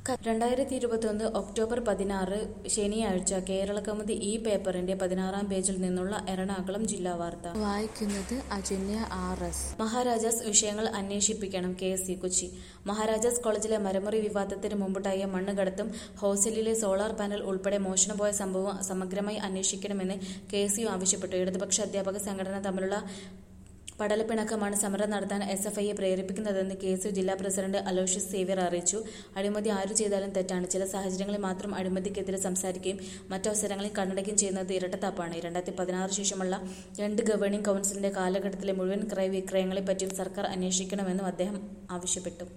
2021 October 16 ശനിയാഴ്ച കേരളകൗമുദി ഈ പേപ്പറിന്റെ 16-ാം പേജിൽ നിന്നുള്ള എറണാകുളം ജില്ലാ വാർത്ത. വായിക്കുന്നത് അജന്യ RS. മഹാരാജാസ് വിഷയങ്ങൾ അന്വേഷിപ്പിക്കണം KC കൊച്ചി. മഹാരാജാസ് കോളേജിലെ മരമുറി വിവാദത്തിന് മുമ്പുണ്ടായ മണ്ണുകടത്തും ഹോസ്റ്റലിലെ സോളാർ പാനൽ ഉൾപ്പെടെ മോഷണം പോയ സംഭവം സമഗ്രമായി അന്വേഷിക്കണമെന്ന് KCU ആവശ്യപ്പെട്ടു. ഇടതുപക്ഷ അധ്യാപക സംഘടന തമ്മിലുള്ള പടലപ്പിണക്കമാണ് സമരം നടത്താൻ SFIയെ പ്രേരിപ്പിക്കുന്നതെന്ന് KCU ജില്ലാ പ്രസിഡന്റ് അലോഷ്യസ് സേവ്യർ അറിയിച്ചു. അഴിമതി ആരു ചെയ്താലും തെറ്റാണ്. ചില സാഹചര്യങ്ങളിൽ മാത്രം അഴിമതിക്കെതിരെ സംസാരിക്കുകയും മറ്റവസരങ്ങളിൽ കണ്ണടയ്ക്കുകയും ചെയ്യുന്നത് ഇരട്ടത്താപ്പാണ്. 2016 ശേഷമുള്ള 2 ഗവേണിംഗ് കൗൺസിലിന്റെ കാലഘട്ടത്തിലെ മുഴുവൻ ക്രയവിക്രയങ്ങളെപ്പറ്റിയും സർക്കാർ അന്വേഷിക്കണമെന്നും അദ്ദേഹം ആവശ്യപ്പെട്ടു.